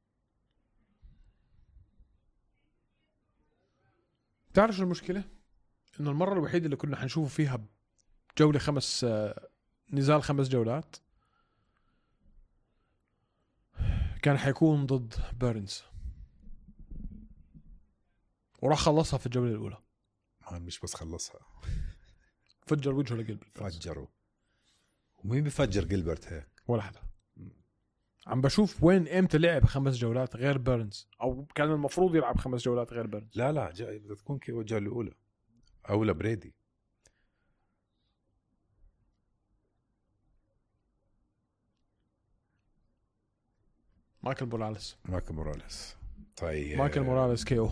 تعرف المشكلة؟ إنه المرة الوحيدة اللي كنا حنشوفه فيها جولة 5 نزال 5 جولات كان حيكون ضد بيرنز، وراح خلصها في الجولة الأولى. مش بس خلصها، فجر وجهه لجيلبرت. فجره. ومين بفجر جيلبرت هيك؟ ولا حدا. عم بشوف وين امتى لعب 5 جولات غير بيرنز، او كان المفروض يلعب 5 جولات غير بيرنز. لا بدها تكون الجولة الأولى أو لبريدي. مايكل موراليس. طيب مايكل موراليس كيو.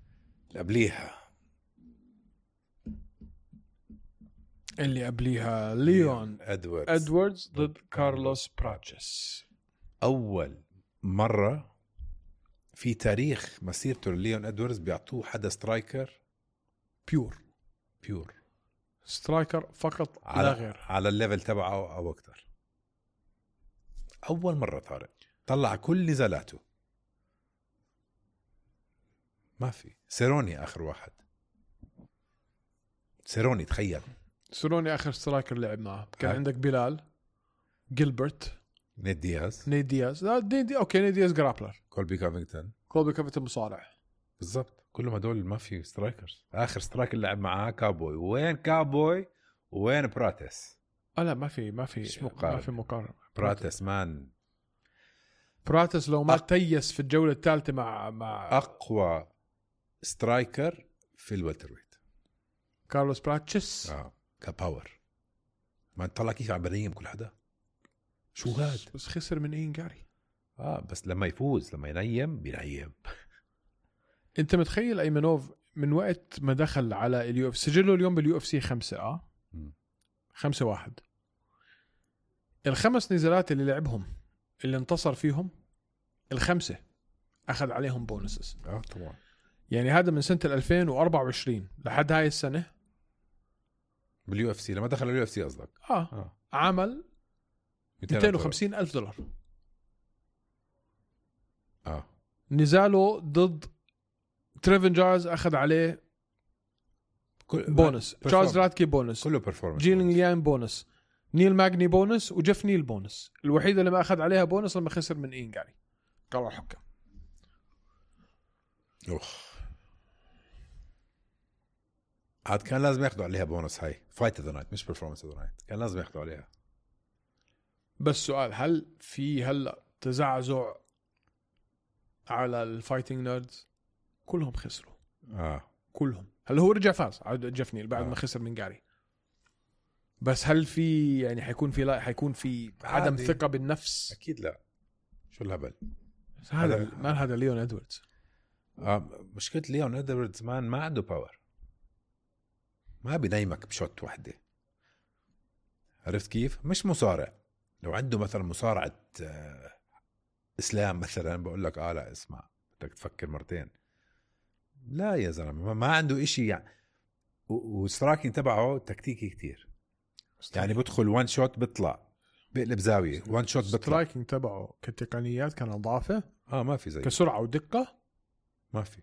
اللي قبليها ليون ادواردز ضد كارلوس براتشيس. اول مره في تاريخ مسيرته ليون ادواردز بيعطوه حدا سترايكر بيور سترايكر فقط لا غير، على الليفل تبعه او اكثر. اول مره طارق طلع كل نزالاته. ما في سيروني اخر واحد. تخيل سيروني اخر سترايكر لعب معه. كان عندك بلال، جيلبرت، نيد دياز. اوكي نيد دياز جرابلر، كولبي كوفينغتون مصارع. بالضبط. كلهم هدول ما في سترايكرز. اخر سترايكر لعب معاه كابوي. وين كابوي وين براتس؟ لا ما في مقارنة. براتس مان. براتس لو ما تيس في الجولة الثالثة مع اقوى سترايكر في الوالترويت كارلوس براتشيس. كباور ما طلع كيف عم بريم كل حدا. شو هاد؟ بس خسر من إنجاري. بس لما يفوز، لما ينيم بينيم. انت متخيل ايمنوف من وقت ما دخل على اليو اف سجله اليوم باليو اف سي 5 5-1. الخمس نزالات اللي لعبهم اللي انتصر فيهم ال5 اخذ عليهم بونسز. طبعا. يعني هذا من سنة 2024 لحد هاي السنة باليو اف سي لما دخل اليو اف سي قصدك. عمل $250,000. نزاله ضد تريفن جارز اخذ عليه بونس، تشارلز راتكي بونس، كله performance، جيلين ليان بونس، نيل ماجني بونس، وجيف نيل بونس. الوحيدة اللي ما اخذ عليها بونس لما خسر من إنجاري قرار حكم. عاد كان لازم ياخذوا عليها بونس. هاي فايت ذا نايت مش performance ذا نايت، كان لازم ياخذوا عليها. بس سؤال، هل في هلا تزعزع على الفايتنج نيردز؟ كلهم خسروا. كلهم. هل هو رجع فاز على جيف نيل بعد ما خسر من جاري؟ بس هل في يعني حيكون في عدم ثقة بالنفس؟ اكيد لا. شو الهبل هذا؟ ما هذا ليون ادواردز. مشكلة ليون ادواردز ما عنده باور، ما بينيمك بشوت واحدة. عرفت كيف؟ مش مصارع. لو عنده مثلا مصارعة اسلام مثلا بقول لك لا اسمع بدك تفكر مرتين. لا يا زلمه ما عنده إشي يعني. والسترايكينج تبعه تكتيكي كتير. يعني بدخل وان شوت بيطلع بقلب زاويه، وان شوت بيطلع. السترايكينج تبعه كتقنيات كان ضعفه. ما في زي كسرعه ودقه ما في.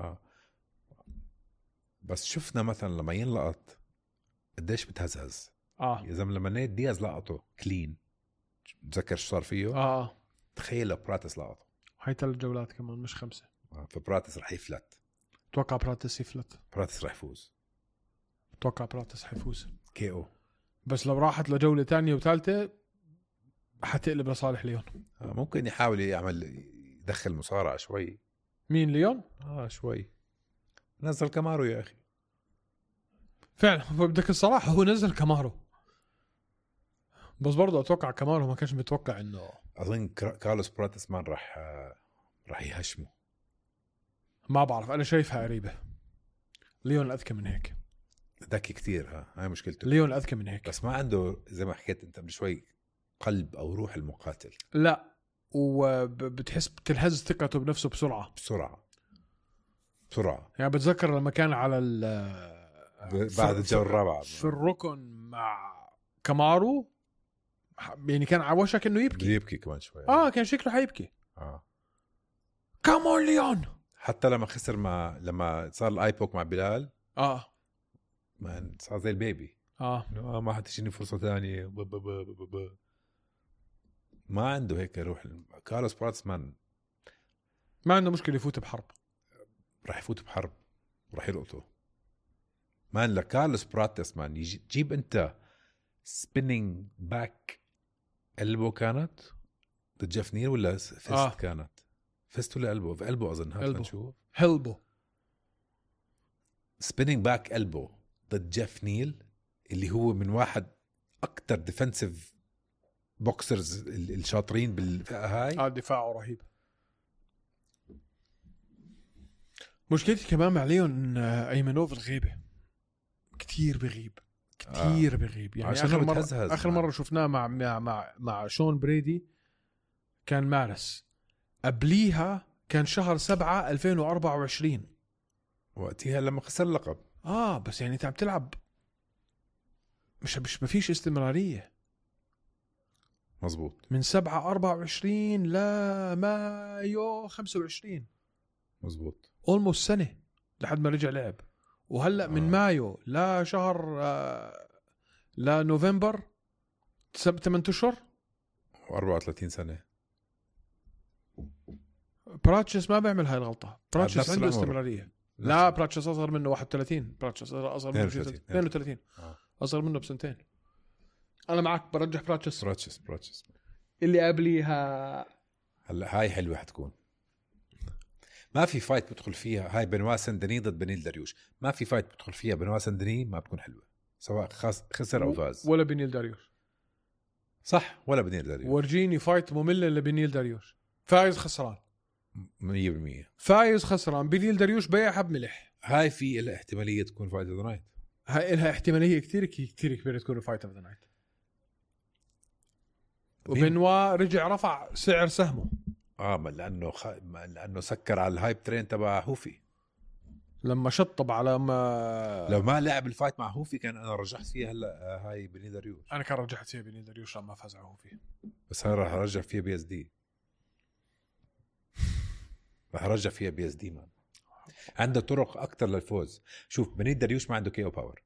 بس شفنا مثلا لما ينلقط قديش بتهزهز. يا زلمه لما نيت دياز لقطه كلين، تذكر شو صار فيه. تخيل براتس لقطه. هاي 3 جولات كمان مش 5. فبراتس رح يفلت. توقع براتس يفلت. براتس رح يفوز. توقع براتس حيفوز KO. بس لو راحت لجولة تانية وثالثة حتقلب لصالح ليون. ممكن يحاول يدخل مصارعة شوي. مين ليون؟ شوي نزل كامارو يا أخي. فعلا بدك الصراحة هو نزل كامارو، بس برضه أتوقع كامارو ما كانش متوقع إنه. أظن كارلوس براتس مان راح يهشمه. ما بعرف، أنا شايفها قريبة. ليون أذكى من هيك. ذكي كتير. هاي مشكلته. ليون أذكى من هيك، بس ما عنده زي ما حكيت أنت قبل شوي قلب أو روح المقاتل. لا، وبتحس بتلهز ثقته بنفسه بسرعة. يعني بتذكر لما كان على بعد الجولة الرابعة في الركن مع كامارو، يعني كان على وشك إنه يبكي كمان شوي. كان شكله حيبكي. كامون ليون. حتى لما خسر لما صار الايبوك مع بلال ما صار زي البيبي. ما حتجيني فرصة ثانية. ما عنده هيك روح. كارلوس براتس ما عنده مشكلة يفوت بحرب. راح يفوت بحرب وراح يلقطه. لك كارلوس براتس جيب انت سبينينج باك البو كانت ضد جيف نيل ولا فيست كانت فيست ولا البو؟ في البو اظن. نشوف هلبو سبينينج باك البو ضد جيف نيل اللي هو من واحد اكتر ديفنسيف بوكسرز الشاطرين بالفئة هاي. دفاعه رهيب. مشكلتي كمان مع ليون ايمنوف الغيبة كتير بغيب. بغيب يعني. آخر مرة شفناه مع شون بريدي كان مارس، قبليها كان شهر 7 2024 وقتها لما خسر اللقب. بس يعني انت عم تلعب مش ما فيش استمرارية. مزبوط. من 7/24 لا مايو 25. مزبوط. almost سنة لحد ما رجع لعب. وهلأ من مايو لا شهر لا نوفمبر 8 أشهر 34 سنة. براتشس ما بيعمل هاي الغلطة. براتشس عنده استمرارية. لا براتشس أصغر منه 31. براتشس أصغر منه 32. أصغر منه بسنتين. أنا معك برجح براتشس اللي قبليها. هلا هاي حلوة حتكون. ما في فايت بدخل فيها هاي بنوا سندني ضد بنيل داريوش. ما في فايت بدخل فيها بنوا سندني ما بتكون حلوة سواء خسر أو فاز. ولا بنيل داريوش. صح ولا بنيل داريوش. ورجيني فايت مملة لبنيل داريوش. فايز خسران 100%. فايز خسران. بنيل داريوش بيعها بملح. هاي في لها احتماليه تكون فايت اوف ذا نايت. هاي لها احتماليه كتير كبيره تكون فايت اوف ذا نايت. وبنوا رجع رفع سعر سهمه لانه سكر على الهايب ترين تبع هوفي. لما شطب على ما لو ما لعب الفايت مع هوفي كان انا رجحت فيها هلا هاي بني داريوش. انا كان رجحت فيها بني داريوش لما فاز على هوفي، بس انا راح ارجع فيها بي اس دي. راح ارجع فيها بي اس دي. مان عنده طرق اكثر للفوز. شوف بني داريوش ما عنده كيو باور.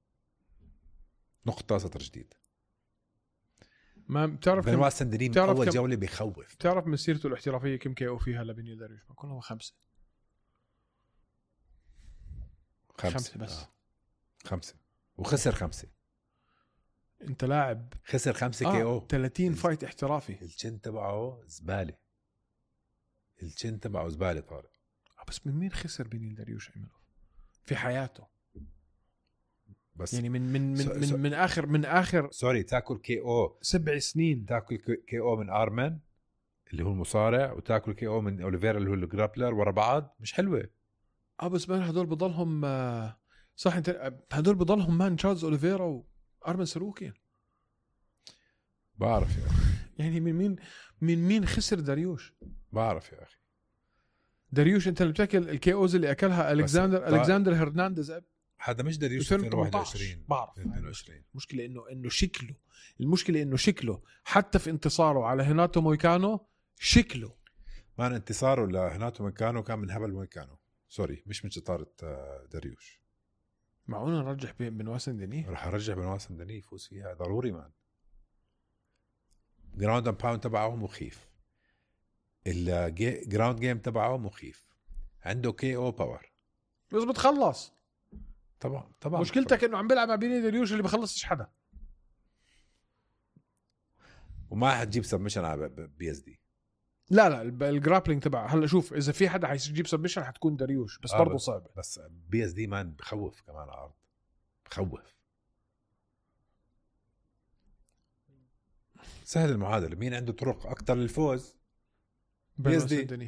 نقطه سطر جديد. ما بتعرف بنوا سندريم اول جوله بيخوف. بتعرف مسيرته الاحترافيه كم كيو فيها لبني داريوش؟ ما كلهم 5 بس 5 وخسر 5. انت لاعب خسر 5 كي او 30 فايت احترافي. الشن تبعه زباله. الشن تبعه زباله طارق. بس من مين خسر بني داريوش ايمنوف في حياته؟ بس يعني من اخر سوري تاكل كي او 7 سنين. تاكل كي او من ارمن اللي هو المصارع وتاكل كي او من اوليفيرا اللي هو الجرابلر ورا بعض. مش حلوه. بس مان هدول بضلهم صح. انت هدول بضلهم مان تشارلز اوليفيرا وارمن ساروكيان. بعرف يا اخي. يعني من مين خسر داريوش؟ بعرف يا اخي. داريوش انت اللي بتاكل الكي اوز اللي اكلها الكساندر هرنانديز. هذا مش داريوش 2021. بعرف 22. المشكله انه شكله حتى في انتصاره على هيناتو مويكانو شكله مان انتصاره لهيناتو مويكانو كان من هبل مويكانو. سوري مش من شطاره داريوش. معقول نرجح بنوا سندني؟ راح ارجع بنوا سندني يفوز فيها ضروري. مان جراوند اند باوند تبعه مخيف. الجراوند جيم تبعه مخيف. عنده كي او باور. بس بتخلص. طبعا مشكلتك انه عم بيلعب مع بيني داريوش اللي بخلصش حدا. وما حتجيب سبمشن على بي اس دي. لا الجرابلينج تبع هلا شوف اذا في حدا حيجيب سبمشن حتكون داريوش بس برضه صعبه. بس بي اس دي مان بخوف كمان على الارض. بخوف. سهل المعادله. مين عنده طرق اكثر للفوز؟ بي اس دي.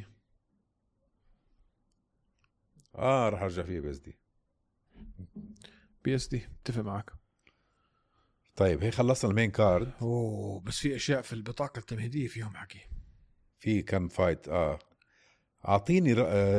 راح ارجع فيه بي اس دي. اتفق معك. طيب هي خلصنا المين كارد. بس في اشياء في البطاقه التمهيديه فيهم حكي. في كم فايت. اعطيني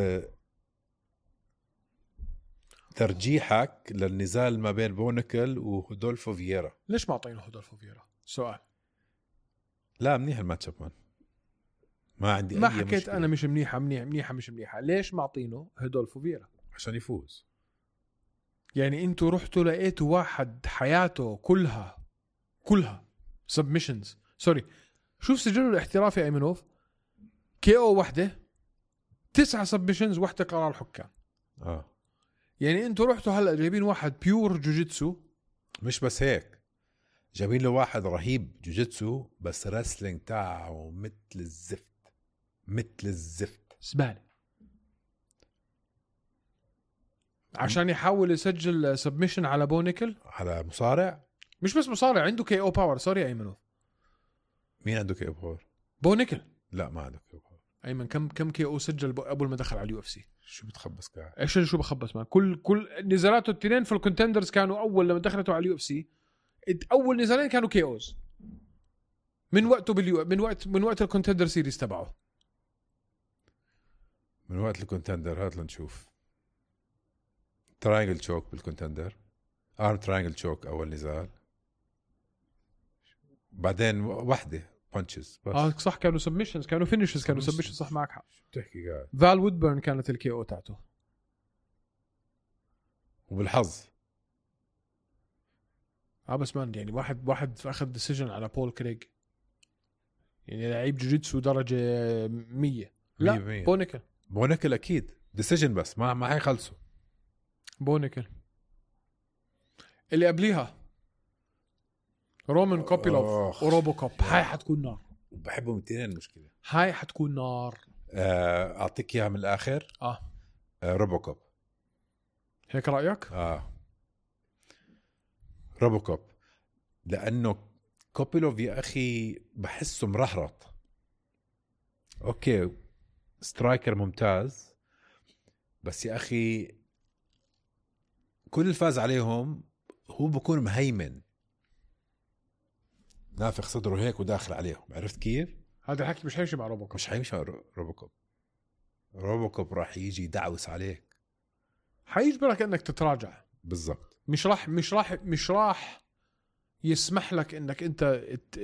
ترجيحك للنزال ما بين بونيكل وهودولفو فييرا. ليش ما اعطينه هودولفو فييرا؟ سؤال. لا منيح الماتش اب مان. ما عندي ما أي حكيت مشكلة. انا مش منيحه مش منيحه. ليش ما اعطينه هودولفو فييرا؟ عشان يفوز. يعني انتوا رحتوا لقيتوا واحد حياته كلها سبمشنز. سوري شوف سجله الاحترافي ايمنوف. كي او واحده 9 سبمشنز واحده قرار حكام. يعني انتوا رحتوا هلا جايبين واحد بيور جوجيتسو. مش بس هيك جايبين له واحد رهيب جوجيتسو بس رسلينج تاعه مثل الزفت زباله. عشان يحاول يسجل سبمشن على بونيكل على مصارع. مش بس مصارع عنده كي او باور. سوري ايمنوف. مين عنده كي او باور؟ بونيكل. لا ما عنده كي او باور. ايمن كم كي او سجل اول ما دخل على اليو اف سي؟ شو بتخبص قاعد؟ ايش شو بخبص؟ ما كل نزالاته التنين في الكونتندرز كانوا اول لما دخلته على اليو اف سي. اول نزالين كانوا كي اوز من وقته من وقت الكونتندر سيريز تبعه. من وقت الكونتندر. هات لنشوف. تراينجل تشوك بالكونتندر. ارم تراينجل تشوك اول نزال. بعدين واحده بانشز بس. صح كانوا سبمشنز كانوا فينيشز كانوا سبمشنز. صح معك حق. شو بتحكي قاعد؟ فال وودبرن كانت الكي او تاعته. وبالحظ بس مان يعني واحد اخذ ديسيجن على بول كريغ. يعني لعيب جوجيتسو درجه 100. لا بونيكل اكيد ديسيجن بس ما حيخلصوا. بونيكل اللي قبليها رومان كوبيلوف وروبو كوب. هاي حتكون نار. بحبهم الاثنين. المشكله هاي حتكون نار. اعطيك اياها من الاخر. روبو كوب. هيك رايك؟ روبو كوب لانه كوبيلوف يا اخي بحسه مرهرط. اوكي سترايكر ممتاز بس يا اخي كل الفاز عليهم هو بكون مهيمن، نافخ صدره هيك وداخل عليهم. عرفت كيف؟ هذا الحكي مش حيمشي مع روبوكوب. مش حيمشي مع روبوكوب. روبوكوب راح يجي يدعوس عليك، حيجبرك انك تتراجع. بالضبط. مش راح يسمح لك انك انت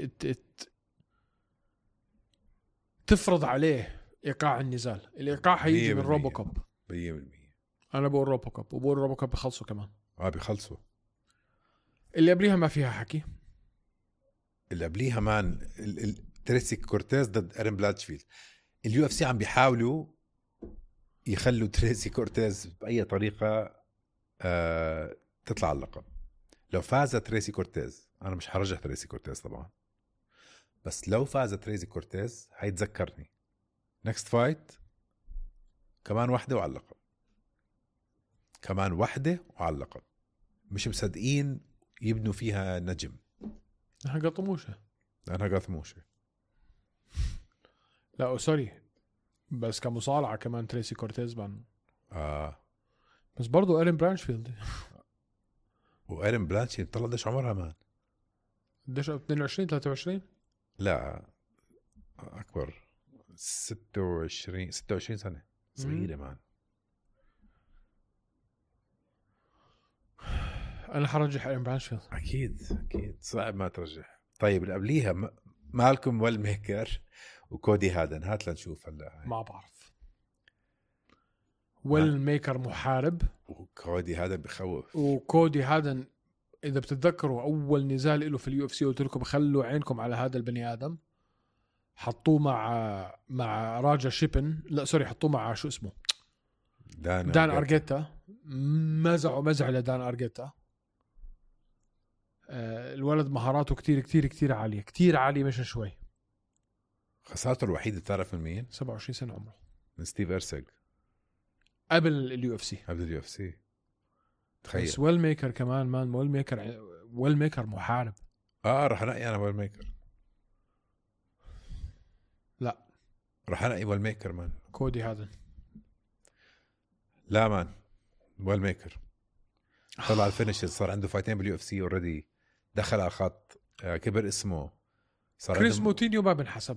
تفرض عليه ايقاع النزال. الايقاع حيجي من روبوكوب 100%. انا بقول روبوكوب، وبقول روبوكوب بخلصوا كمان. بيخلصوا. اللي قبليها ما فيها حكي. اللي قبليها مان تريسي كورتيز ضد ايرين بلاتشفيلد. اليو اف سي عم بيحاولوا يخلوا تريسي كورتيز بأي طريقة تطلع اللقب. لو فاز تريسي كورتيز، أنا مش حرجح تريسي كورتيز طبعا، بس لو فاز تريسي كورتيز هيتذكرني نكست فايت كمان واحدة وعلى اللقب، كمان واحدة وعلى اللقب. مش مصدقين يبنوا فيها نجم. نحن قطموشة. أنا قاثموشة. لا سوري، بس كمصارعة كمان تريسي كورتيز بان. بس برضو ايرين برانشفيلد. وإيرين بلاتشفيلد طلع قديش عمرها مان؟ قديش 22 23؟ لا أكبر، 26 سنة. صغيرة مان. انا حرجح ايرين برانشفيلد. اكيد صعب ما ترجح. طيب اللي قبليها مالكم والميكر وكودي هادن. هات لنشوف هلا. ما بعرف. والميكر محارب، وكودي هادن بخوف. وكودي هادن اذا بتتذكروا اول نزال له في اليو اف سي قلت لكم خلوا عينكم على هذا البني ادم. حطوه مع راجا شيبن، لا سوري، حطوه مع شو اسمه دان أرجيتا. مزعوا لدان أرجيتا. الولد مهاراته كتير كتير كتير عالية، كتير عالية مش شوي. خسارته الوحيدة تعرف من مين؟ 27 سنة عمره، من ستيف إرسج قبل اليو اف سي. قبل اليو اف سي. تخيل. بس ويل ميكر كمان مان. ويل ميكر محارب. رح انقي انا ويل ميكر. لا رح انقي ويل ميكر مان. كودي هذا لا مان، ويل ميكر طلع الفينش. صار عنده فايتين باليو اف سي اوريدي، دخل على خط، كبر اسمه. صار كريس موتينيو ما بنحسب.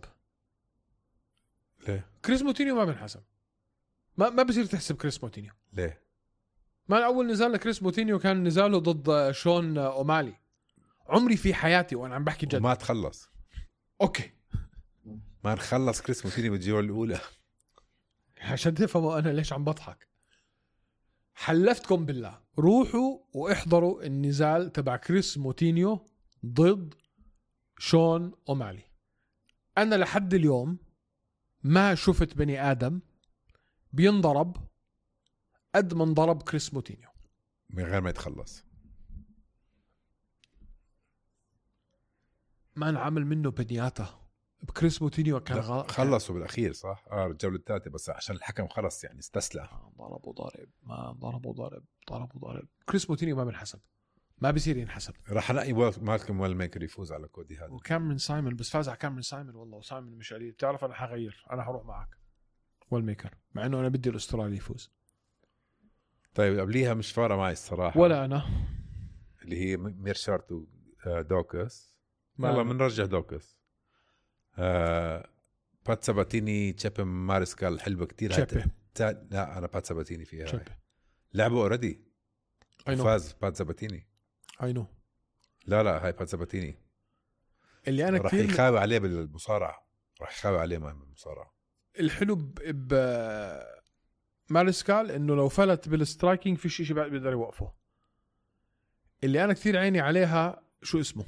ليه؟ كريس موتينيو ما بنحسب. ما بصير تحسب كريس موتينيو. ليه؟ ما أول نزال لكريس موتينيو كان نزاله ضد شون أومالي. عمري في حياتي وأنا عم بحكي جد ما تخلص. أوكي ما نخلص كريس موتينيو بالجولة الأولى عشان تفهموا أنا ليش عم بضحك. حلفتكم بالله روحوا واحضروا النزال تبع كريس موتينيو ضد شون أومالي. أنا لحد اليوم ما شفت بني آدم بينضرب قد ما انضرب كريس موتينيو من غير ما يتخلص. ما نعمل منه بنياته. بكريس موتينيو كان خلصوا بالأخير صح؟ الجولة الثالثة بس عشان الحكم خلص يعني استسلم. ضربوا ضارب. كريس موتينيو ما بنحسب، ما بيصير ينحسب. راح نلاقي مالكم ويل ميكر يفوز على كودي هذا. وكاميرون سايمون بس فاز على كاميرون سايمون. والله سايمون مش قليل. بتعرف أنا حغير، أنا حروح معك ويل ميكر مع إنه أنا بدي الأسترالي يفوز. طيب قبليها مش فارقة معي الصراحة، ولا أنا. اللي هي ميرشارت ودوكس. يلا بنرجع دوكس. بات ساباتيني تشيبي مارسكال حلوة كتير. لا أنا بات ساباتيني فيها. لعبوا أوريدي فاز بات ساباتيني. أينو. لا هاي بات ساباتيني اللي أنا راح كتير يخاوي عليه بالمصارعة. راح يخاوي عليه ما بالمصارعة. الحلو مارسكال إنه لو فلت بالسترايكينج في شيء بيقدر يوقفه. اللي أنا كتير عيني عليها شو اسمه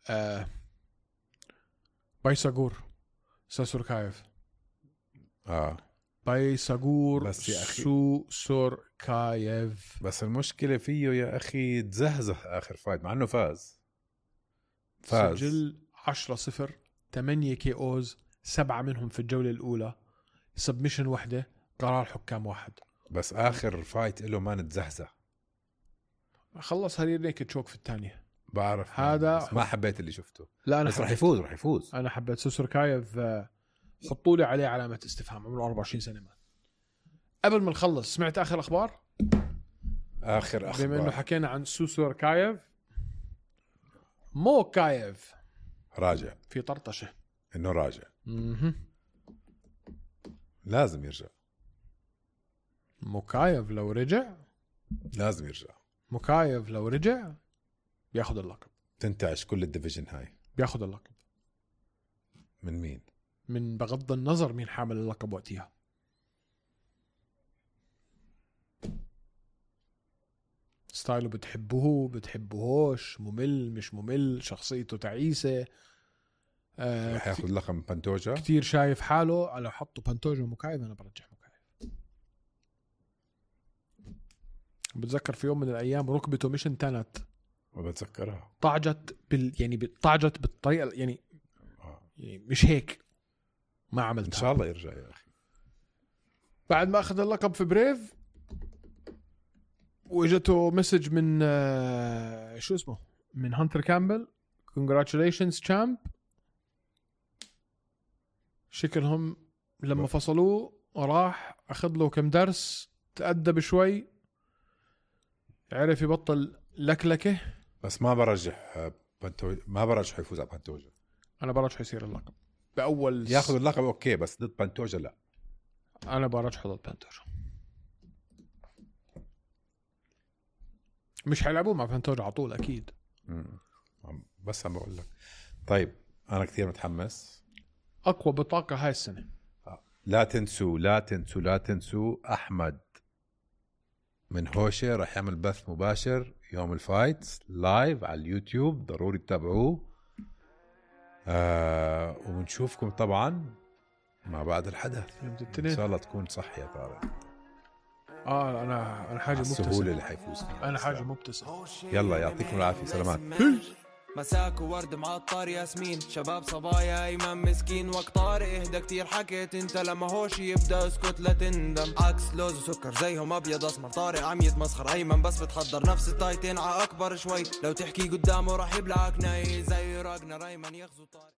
بايساغور ساسوركايف. بايساغور بس يا أخي سوركايف. بس المشكلة فيه يا أخي تزهزه آخر فايت مع أنه فاز. سجل 10-0 8 كي اوز 7 منهم في الجولة الأولى. سبمشن واحدة، قرار حكام واحد. بس آخر فايت له ما نتزهزه. خلص هريرنيك تشوك في الثانية. بعرف هذا ما حبيت اللي شفته. لا أنا بس راح يفوز. أنا حبيت سوسوركايف. حطوا لي عليه علامة استفهام. عمره 24 سنة. ما قبل ما نخلص سمعت آخر أخبار؟ اخر بما انه اخبار حكينا عن سوسور كايف، مو كايف راجع، في طرطشه انه راجع. لازم يرجع. مكايف لو رجع، لازم يرجع. مكايف لو رجع بياخذ اللقب، تنتعش كل الديفيجن هاي. بياخذ اللقب. من مين؟ من بغض النظر مين حامل اللقب وقتها. ستايله بتحبوهوش، ممل مش ممل، شخصيته تعيسة. رح ياخذ لقب من بانتوجا. كتير شايف حاله على حطه بانتوجا ومكايف. انا برجح مكايف. بتذكر في يوم من الايام ركبته مش انتنت، وبتذكرها طعجت طعجت بالطريقه يعني مش هيك ما عملتها. ان شاء الله يرجع يا اخي. بعد ما اخذ اللقب في بريف واجته مسج من شو اسمه، من هانتر كامبل، congratulations champ. شكلهم لما فصلوه راح اخذ له كم درس، تأدب شوي، عرف يبطل لكلكه. بس ما برجح بانتوجا، ما برجح يفوز على بانتوجا. انا برجح يصير اللقب باول ياخذ اللقب اوكي، بس ضد بانتوجا لا. انا برجح ضد بانتوجا. مش حيلعبوه مع بانتوجا على طول اكيد. بس عم بقول لك. طيب انا كثير متحمس. اقوى بطاقه هاي السنه. لا تنسوا احمد من هوشة راح يعمل بث مباشر يوم الفايت لايف على اليوتيوب، ضروري تتابعوه. ونشوفكم طبعا ما بعد الحدث يوم الاثنين ان شاء الله تكون صح يا طارق. انا حاجه مبتسم. السهوله اللي حيفوز فيها. انا حاجه مبتسم. يلا يعطيكم العافيه، سلامات. مساك وورد معطر ياسمين، شباب صبايا ايمن مسكين، وقت طارق اهدى كتير حكيت انت، لما هوشي يبدا اسكت لا تندم. عكس لوز وسكر زيهم ابيض اسمر، طارق عم يتمسخر، ايمن بس بتحضر نفس التايتين ع اكبر شوي، لو تحكي قدامه راح يبلعك ناي زي راجنر، ايمن يغزو طارق.